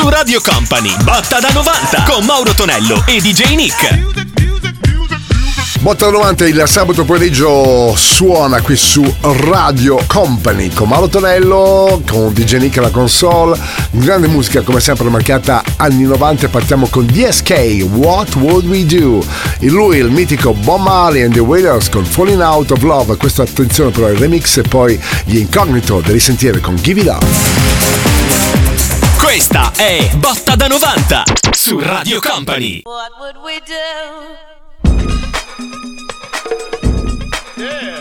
Su Radio Company, Botta da 90 con Mauro Tonello e DJ Nick. Botta da 90 il sabato pomeriggio suona qui su Radio Company con Mauro Tonello, con DJ Nick alla console. Grande musica come sempre marcata anni 90. Partiamo con DSK, What Would We Do? Lui il mitico Bob Marley and the Wailers con Falling Out of Love. Questa attenzione però il remix e poi gli Incognito da risentire con Give It Up. Questa è Botta da 90 su Radio Company. What would we do? Yeah.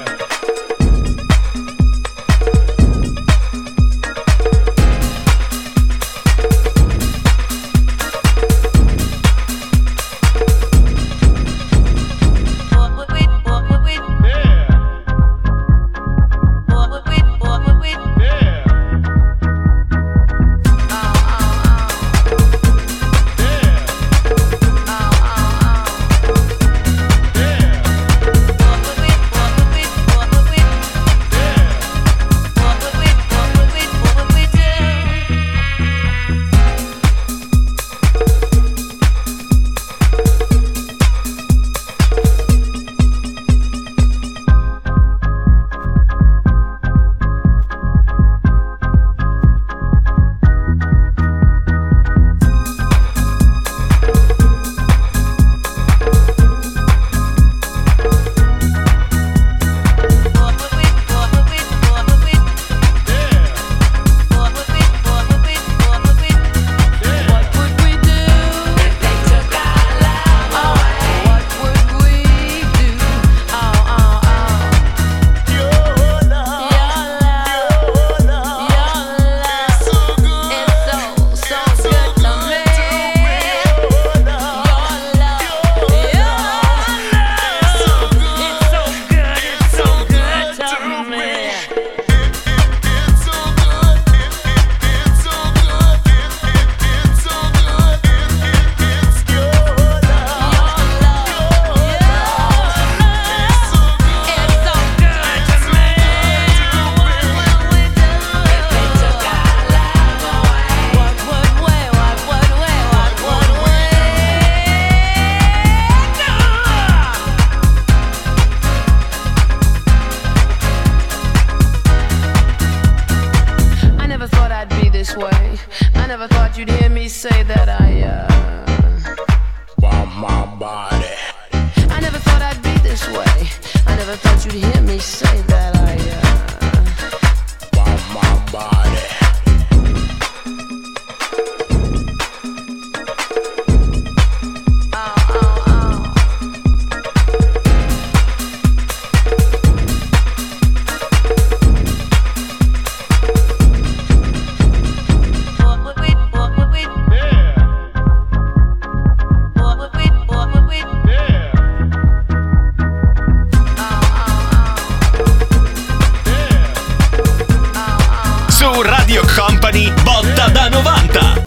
Botta da 90.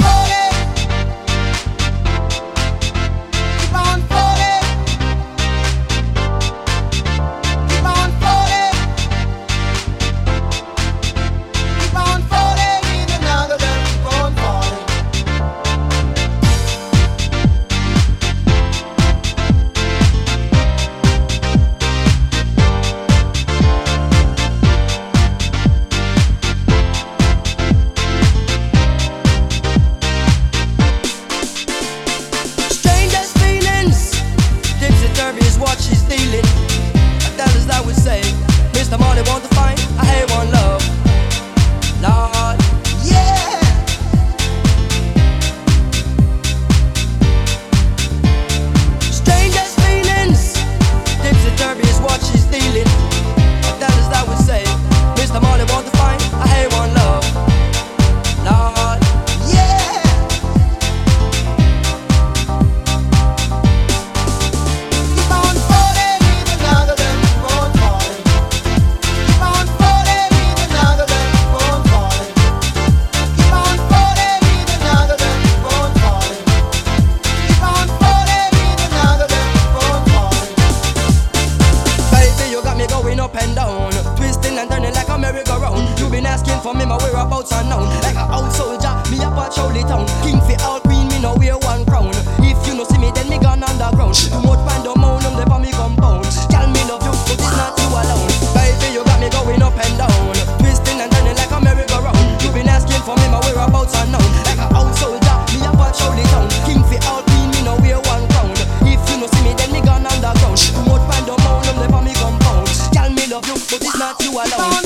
for me, my whereabouts unknown. Like a old soldier, me a patrol the town. King for all queen, me no wear one crown. If you no see me, then me gone underground. Too much pandemonium, they for me compound. Tell me love you, but it's not you alone. Baby, you got me going up and down, twisting and turning like a merry-go-round. You been asking for me, my whereabouts unknown. Like a old soldier, me a patrol the town. King for all queen, me no wear one crown. If you no see me, then me gone underground. Too much pandemonium, they for me compound. Tell me love you, but it's not you alone.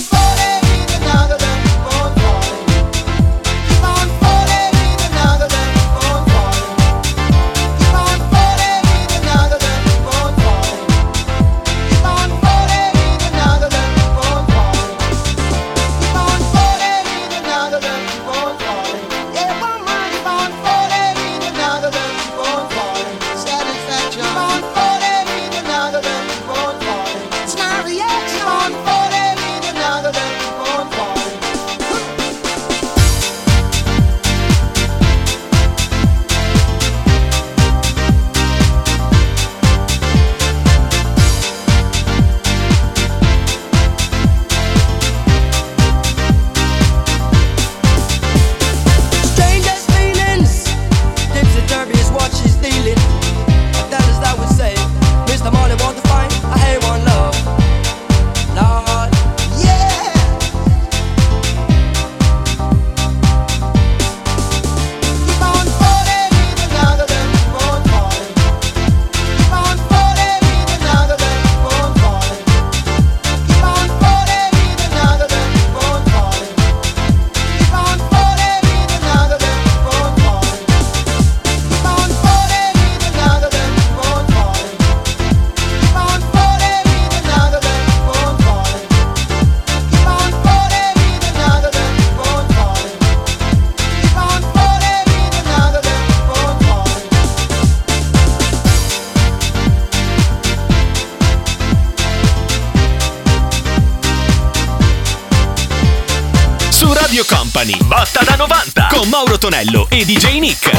Radio Company, Botta da 90 con Mauro Tonello e DJ Nick.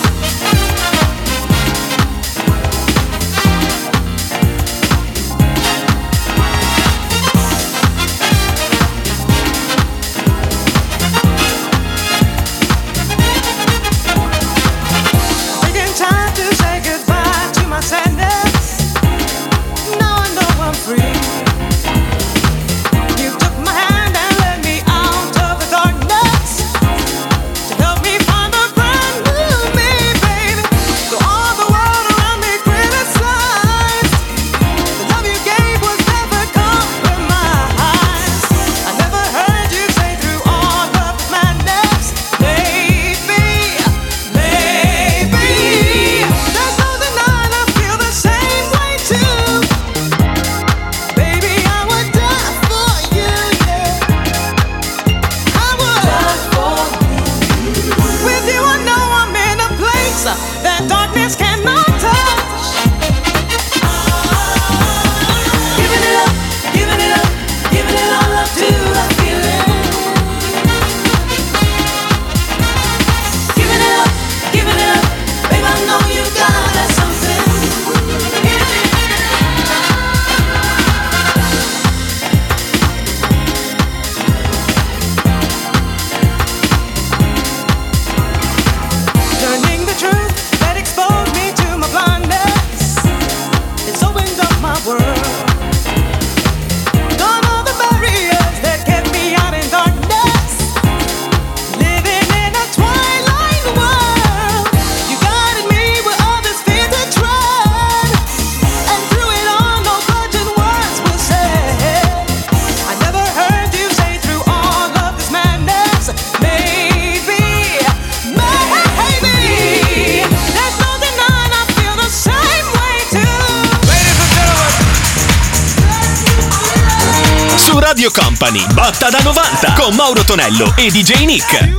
Radio Company, Botta da 90 con Mauro Tonello e DJ Nick.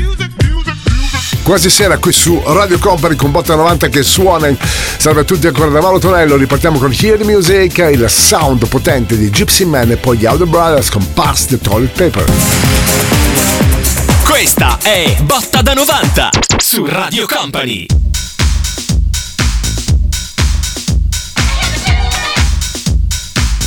Quasi sera qui su Radio Company con Botta 90 che suona. Salve a tutti, ancora da Mauro Tonello. Ripartiamo con Hear the Music, il sound potente di Gypsy Man e poi gli Other Brothers con Pass the Toilet Paper. Questa è Botta da 90 su Radio Company.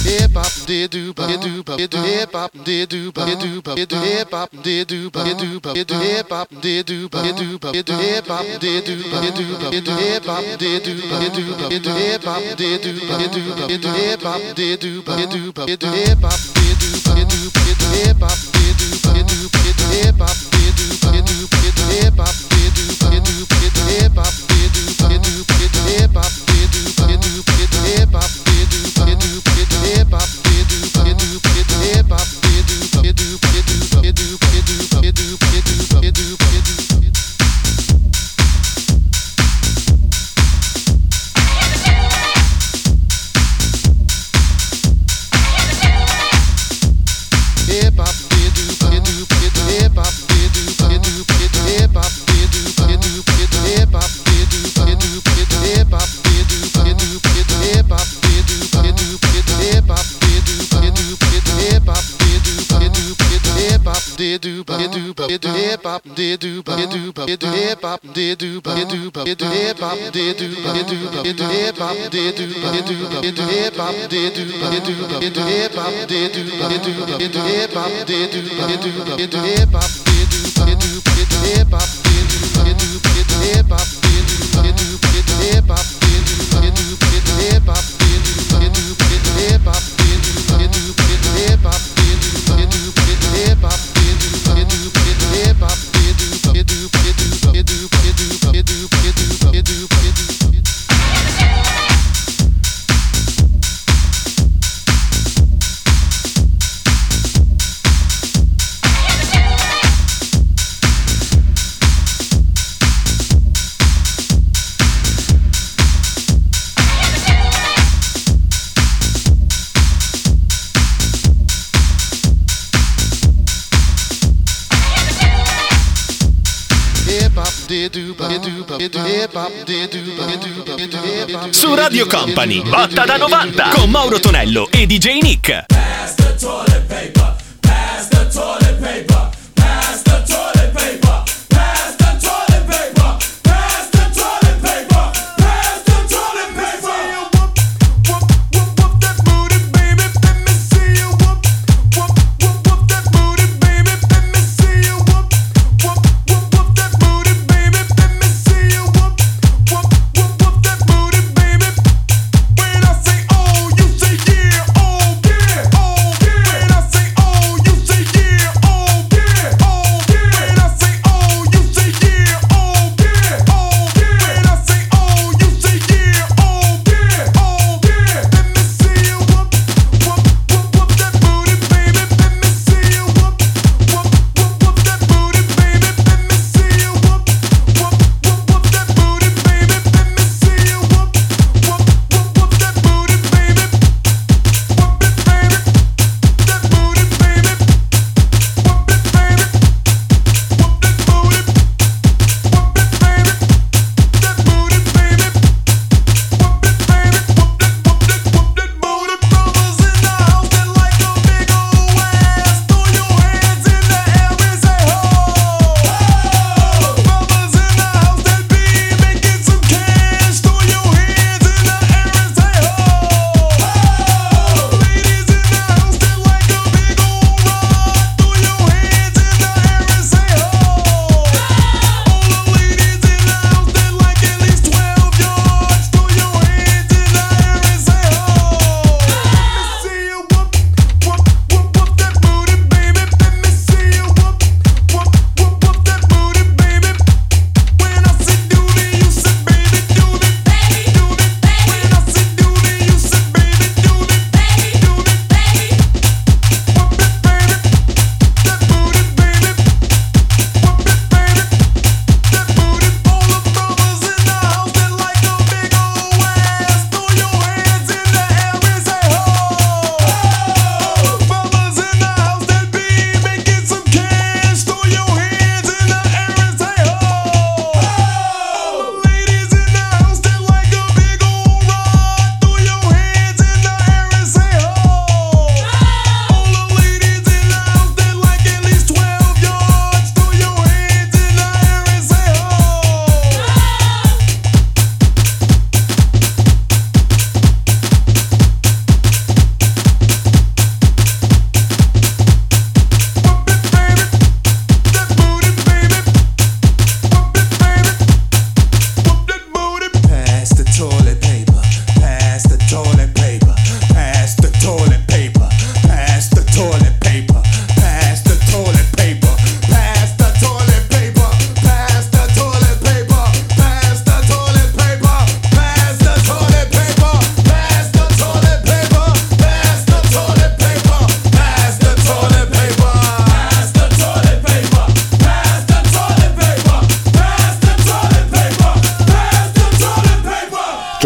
hip hop did do hip hop did do hip hop did do hip hop did do hip hop did do hip hop did do hip hop did do hip hop did do hip hop did do hip hop did do hip hop did do hip hop Su Radio Company, Botta da 90 con Mauro Tonello e DJ Nick. Pass the toilet paper, pass the toilet paper, pass the toilet paper, pass the toilet paper, pass the toilet paper, pass the toilet paper. Whoop, whoop, whoop that booty, baby, let me see you whoop, whoop, whoop, whoop that booty, baby, let me see you whoop, whoop, whoop, whoop that booty, baby, let me see you whoop, whoop, whoop, whoop that booty, baby. When I say oh, you say yeah, oh yeah, oh yeah. When I say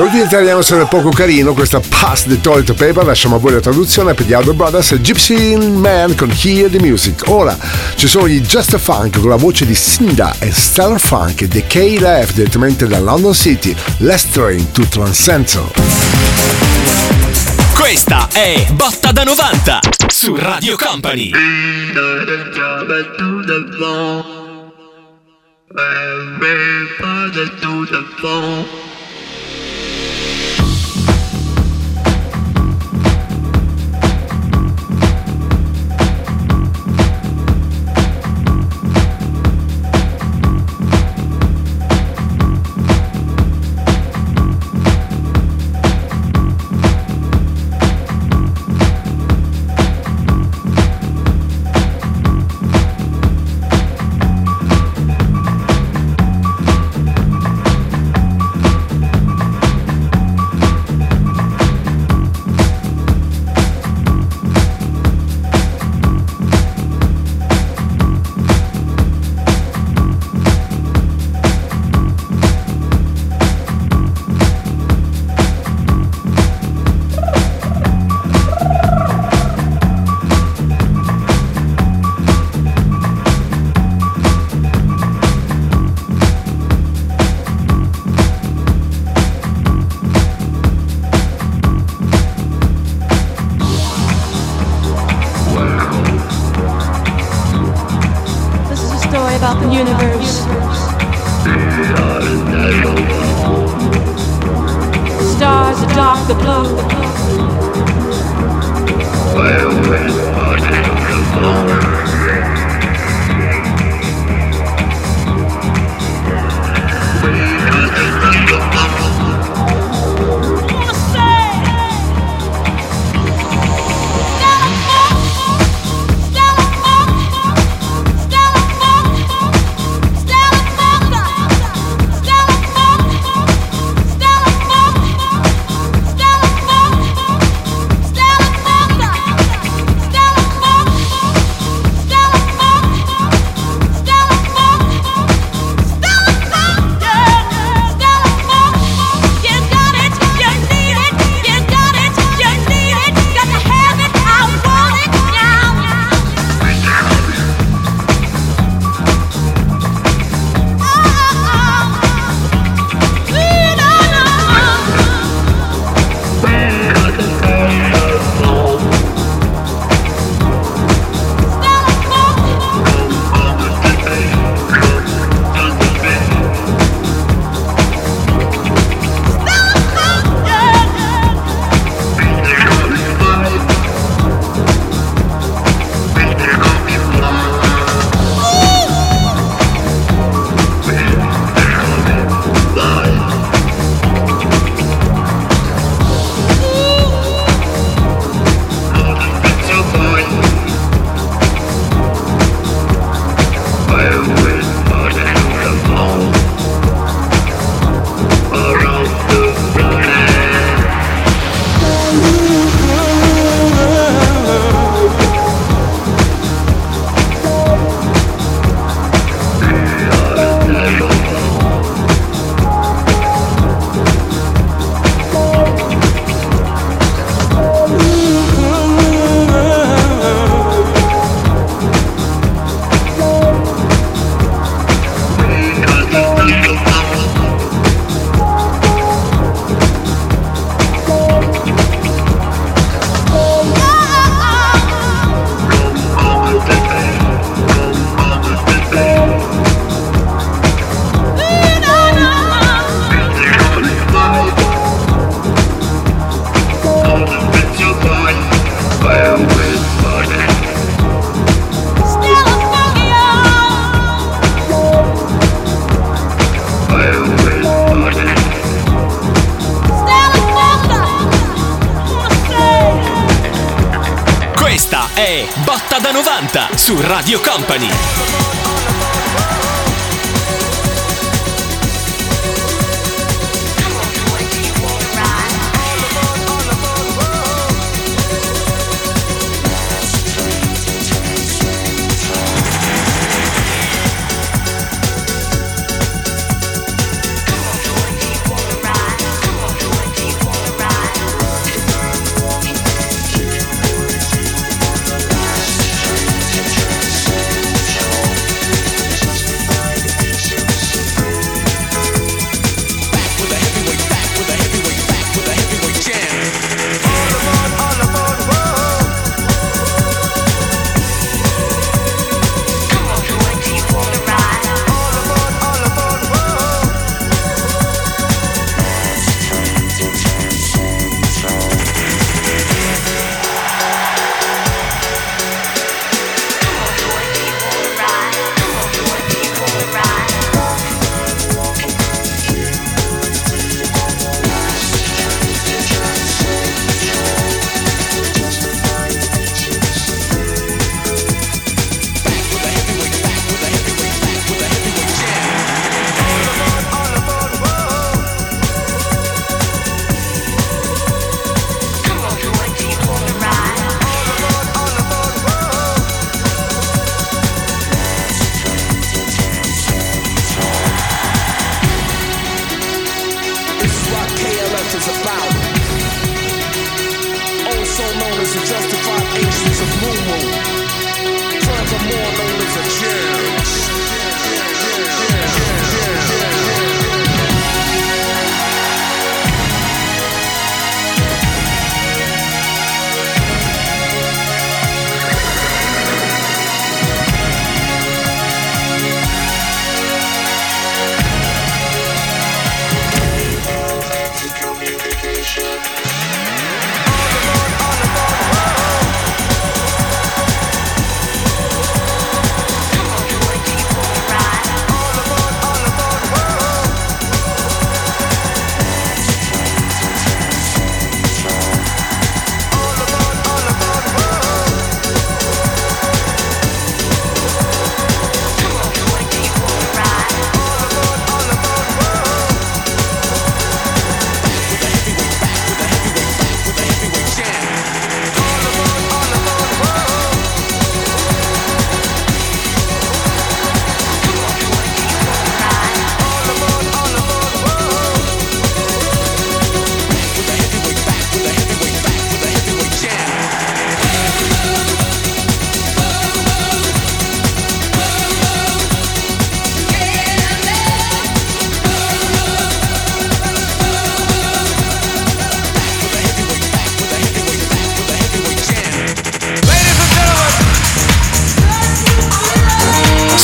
Saluti in italiano sarebbe poco carino, questa Pass the Toilet Paper, lasciamo a voi la traduzione per gli Other Brothers, Gypsy Man con Hear the Music. Ora ci sono gli Just Funk con la voce di Cinda e Stellar Funk e The KLF direttamente da London City, Let's Train to Transcendental. Questa è Botta da 90 su Radio Company. è Botta da 90 su Radio Company.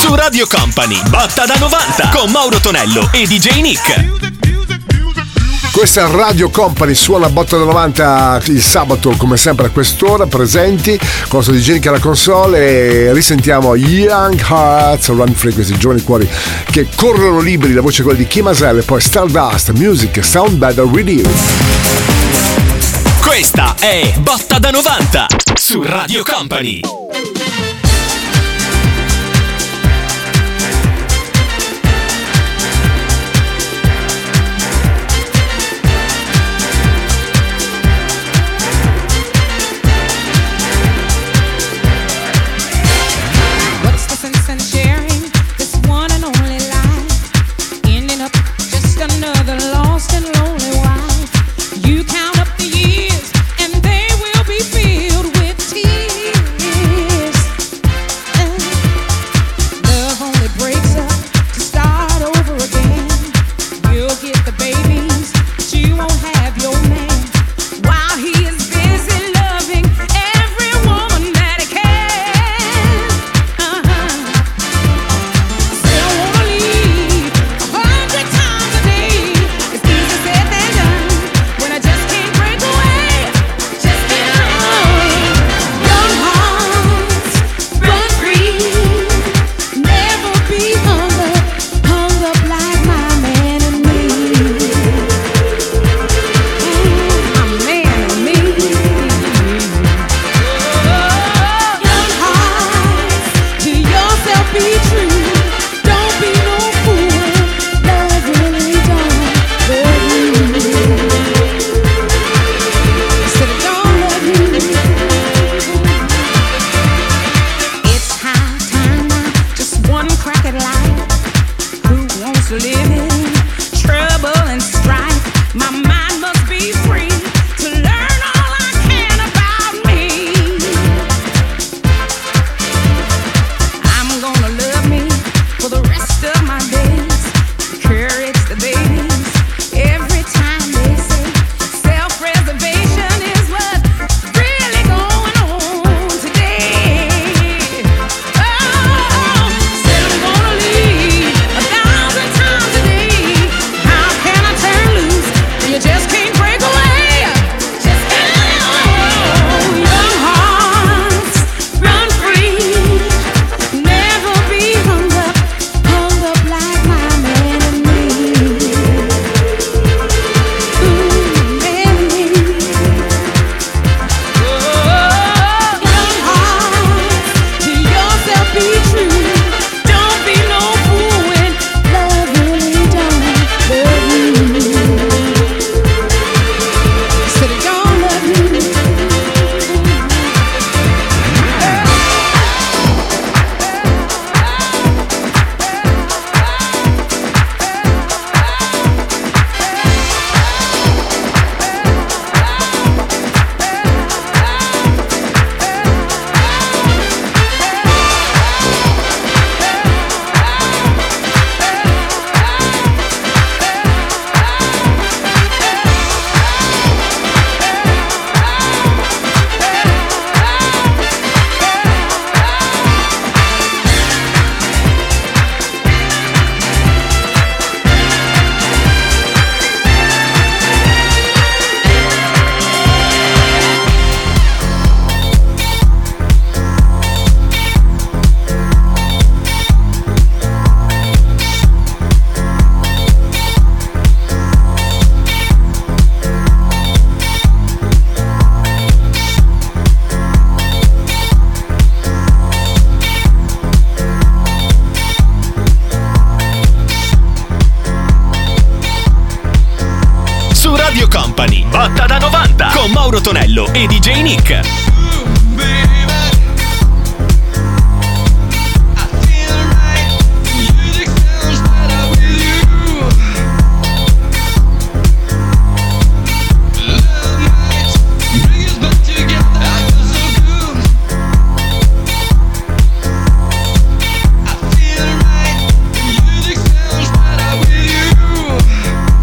Su Radio Company, Botta da 90 con Mauro Tonello e DJ Nick. Questa è Radio Company, suona Botta da 90 il sabato come sempre a quest'ora, presenti con il DJ Nick alla console, e risentiamo Young Hearts Run Free, questi giovani cuori che corrono liberi, la voce è quella di Kim Asel, e poi Stardust, Music Sound Better With You. Questa è Botta da 90 su Radio Company. Company, Botta da 90 con Mauro Tonello e DJ Nick.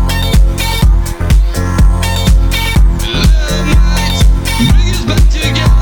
Together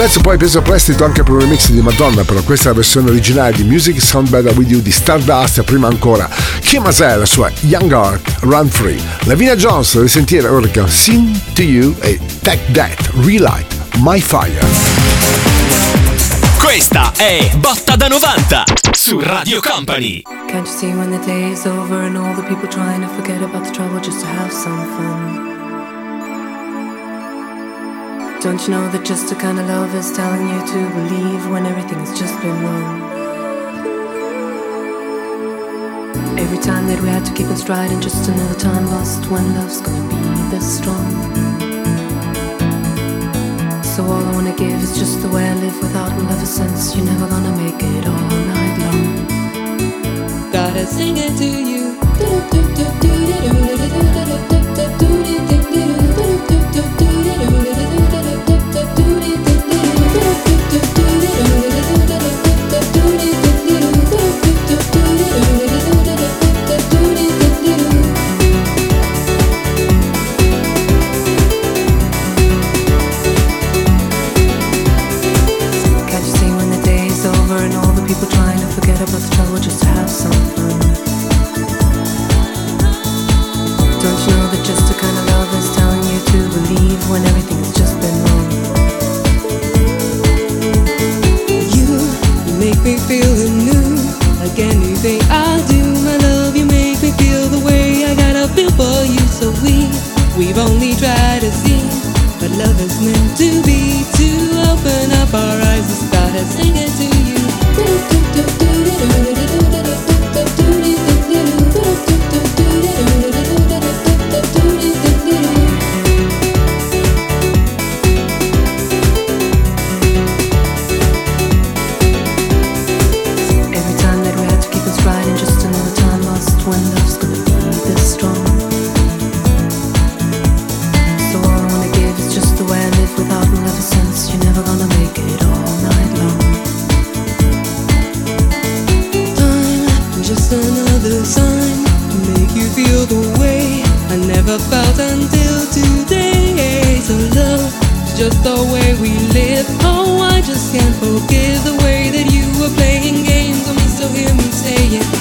pezzo poi preso a prestito anche per un remix di Madonna, però questa è la versione originale di Music Sound Better With You di Stardust, e prima ancora Kim Hazel, la sua Young Heart, Run Free. Lavina Jones, devi sentire ora che Sing To You e Take That, Relight My Fire. Questa è Botta da 90 su Radio Company. Can't you see when the day is over and all the people trying to forget about the trouble just to have some fun? Don't you know that just a kind of love is telling you to believe when everything's just been wrong? Every time that we had to keep in stride and just another time lost when love's gonna be this strong. So all I wanna give is just the way I live without love a sense. You're never gonna make it all night long. Gotta sing it to you. People trying to forget about the trouble just to have some fun. Don't you know that just a kind of love is telling you to believe when everything's just been wrong? You make me feel anew, like anything I do. My love, you make me feel the way I gotta feel for you. So we've only tried to see what love is meant to be. To open up our eyes and start to sing it to you. Every time that we had to keep us right and just another time lost when love's gonna be this strong. So all I wanna give is just the way I live without love a sense. You're never gonna make it all night long. Just another sign to make you feel the way I never felt until today. So love is just the way we live. Oh, I just can't forgive the way that you were playing games on me. So hear me say it.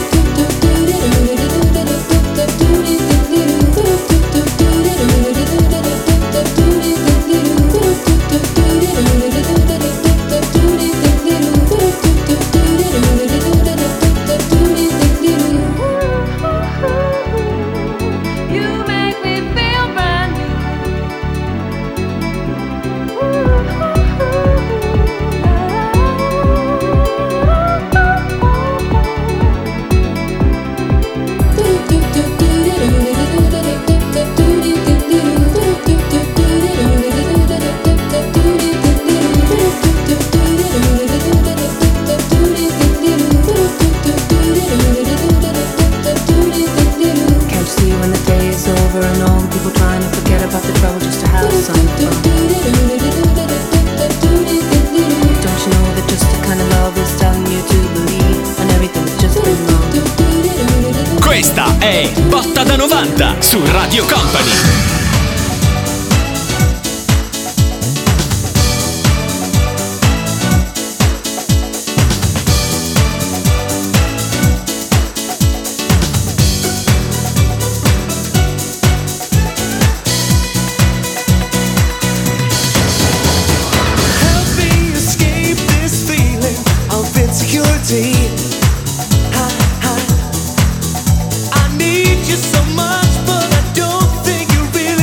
Questa è Botta da 90 su Radio Company. I need you so much, but I don't think you really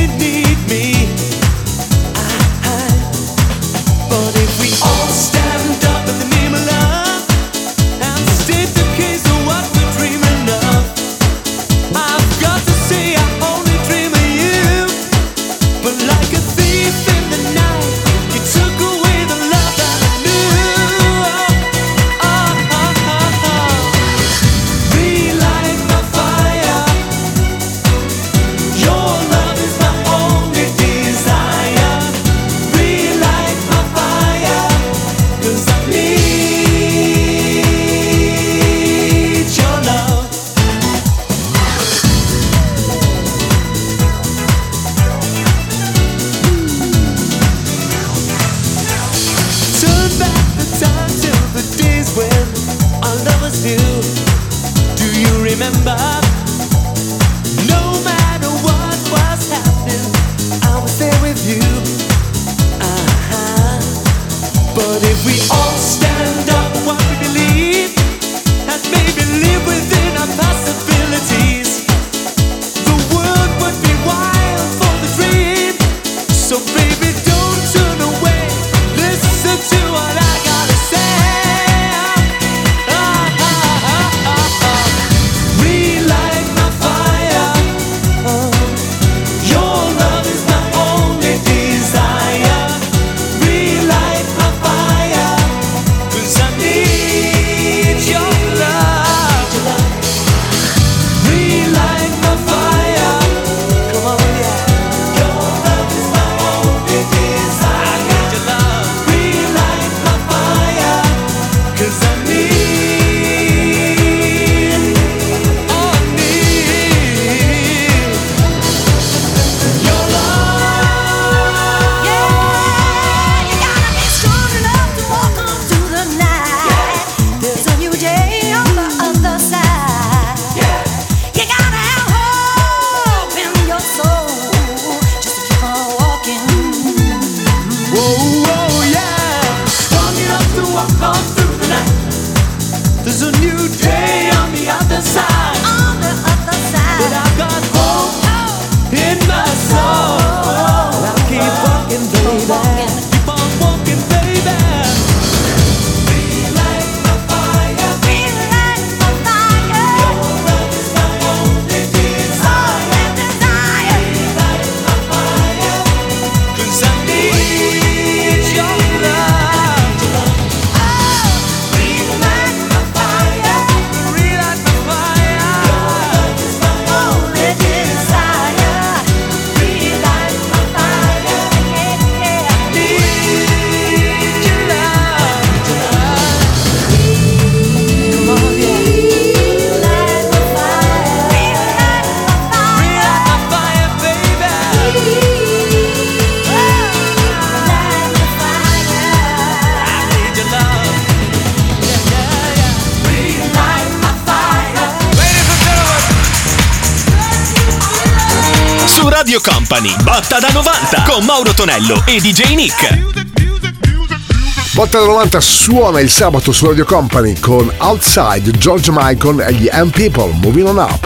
Radio Company. Botta da 90 con Mauro Tonello e DJ Nick. Botta da 90 suona il sabato su Radio Company con Outside, George Michael e gli M-People, Moving On Up.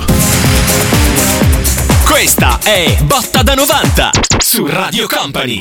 Questa è Botta da 90 su Radio Company.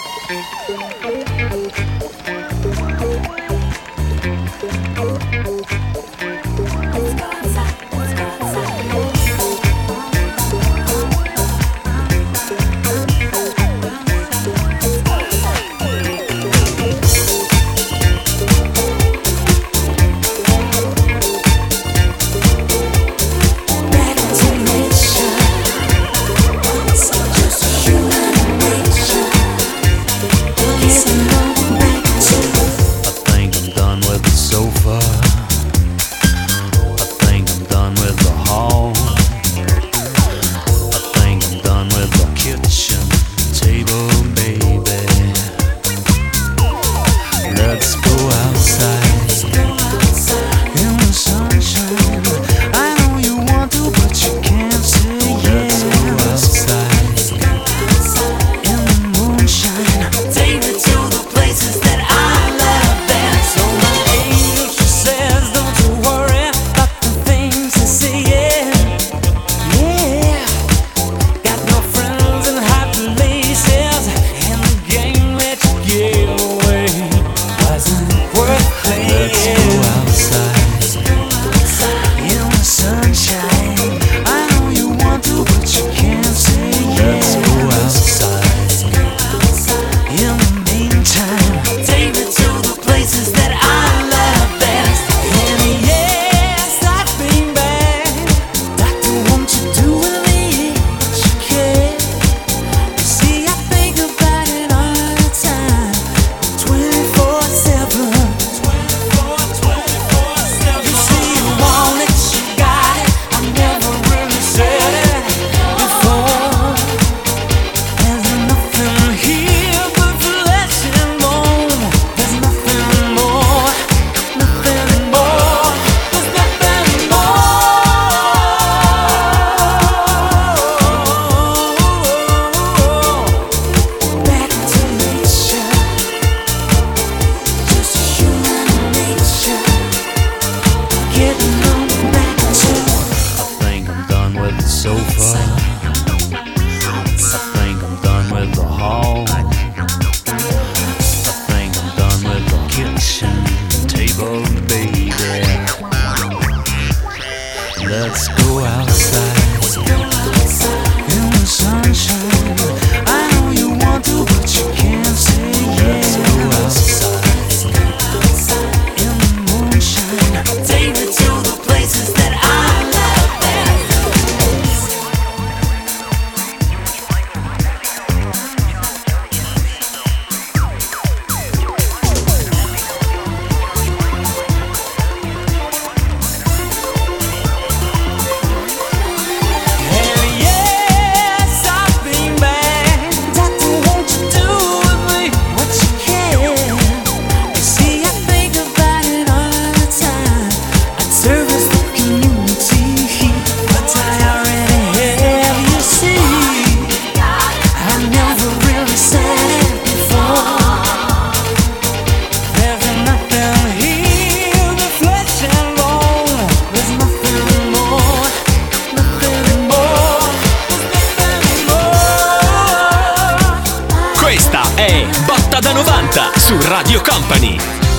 Da 90 su Radio Company.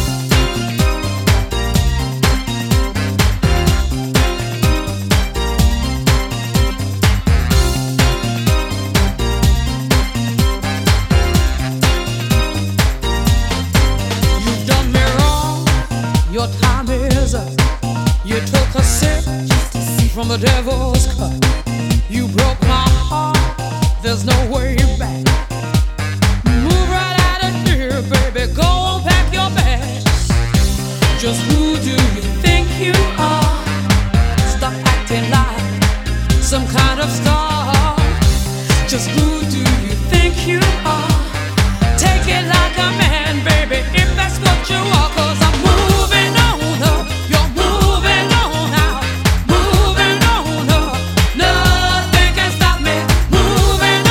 You've done me wrong, your time is up. You took a sip from the devil's cup. You broke my heart, there's no way back. Baby, go on, pack your bags. Just who do you think you are? Stop acting like some kind of star. Just who do you think you are? Take it like a man, baby, if that's what you are. 'Cause I'm moving on up, you're moving on out. Moving on up, nothing can stop me. Moving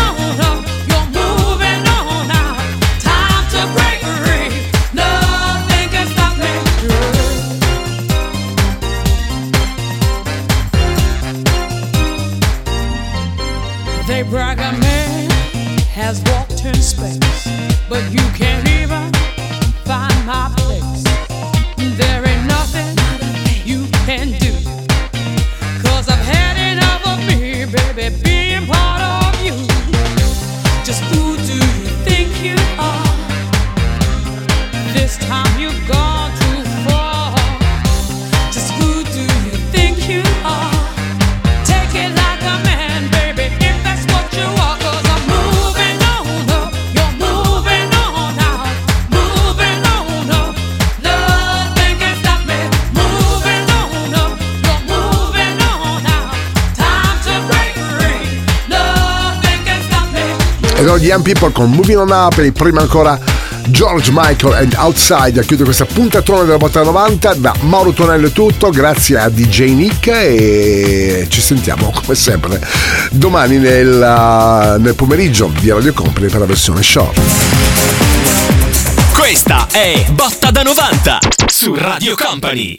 like a man has walked in space, but you can't even find my place. There ain't nothing you can do, 'cause I've had enough of me, baby, being part of you. Just who do you think you are? This time you've gone too far. Just who do you think you are? Take it like a man, baby, if that's what you are. 'Cause I'm moving on up, you're moving on out, moving on up. Nothing can stop me. Moving on up, you're moving on out. Time to break free. Nothing can stop me. E allora gli Young People con Moving On Up e prima ancora George Michael and Outside a chiudere questa puntatona della Botta 90. Da Mauro Tonello è tutto, grazie a DJ Nick e ci sentiamo come sempre domani nel pomeriggio di Radio Company per la versione short. Questa è Botta da 90 su Radio Company.